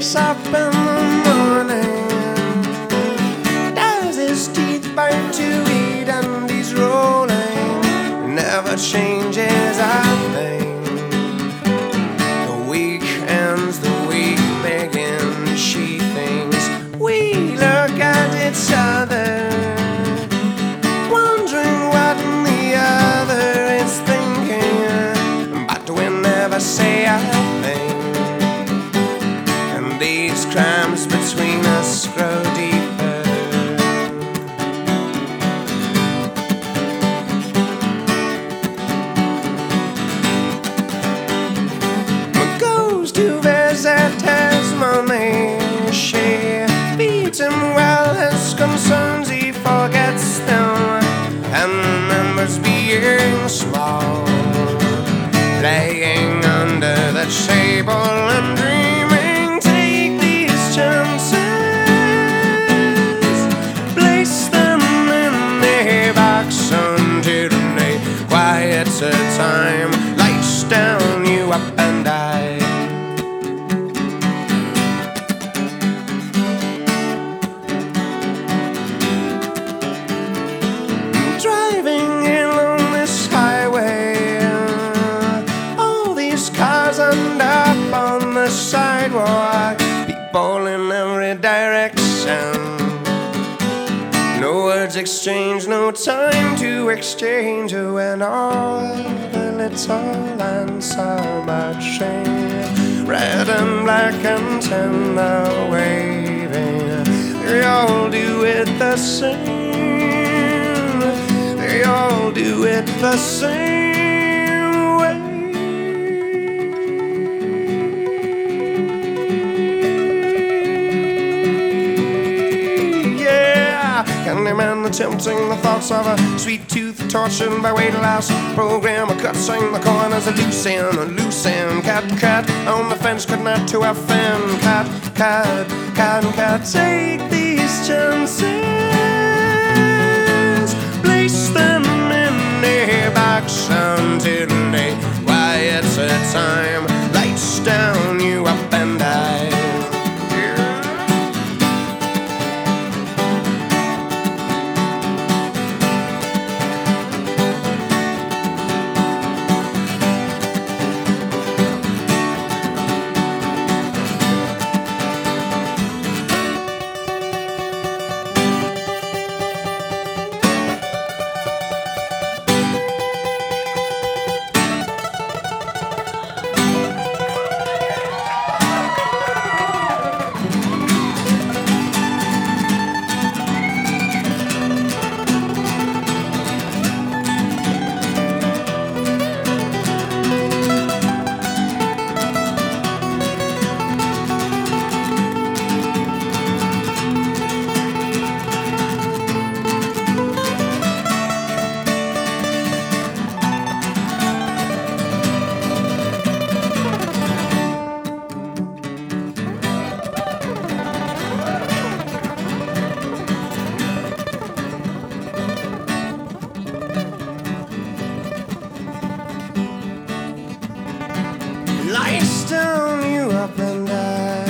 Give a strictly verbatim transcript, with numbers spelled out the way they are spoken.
wakes up in the morning, does his teeth bite to eat, and he's rolling, never changes a thing. The week ends, the week begins, she thinks. We look at each other, wondering what the other is thinking, but we never say a thing. And these crimes between us grow deeper. Goes to visit his mommy. She feeds him well, his concerns he forgets them, and remembers being small, laying under the table and dreaming. Take these chances, place them in a box until the quieter time lights down you up and I. Driving along this highway, all these cars end up on the sidewalk, people in every direction. No words exchanged, no time to exchange, when all the little lands are marching, red and black and tender waving. They all do it the same. They all do it the same way. Yeah, Candyman attempting the thoughts of a sweet tooth, tortured by weight loss. Programmer cutting the corners of loose end, a loose end. Cat, cat on the fence, could not to offend. Cat, cat, cat, cat. Take these chances, place them in a box until the quieter time lights down you up and I. Lights down you up and I.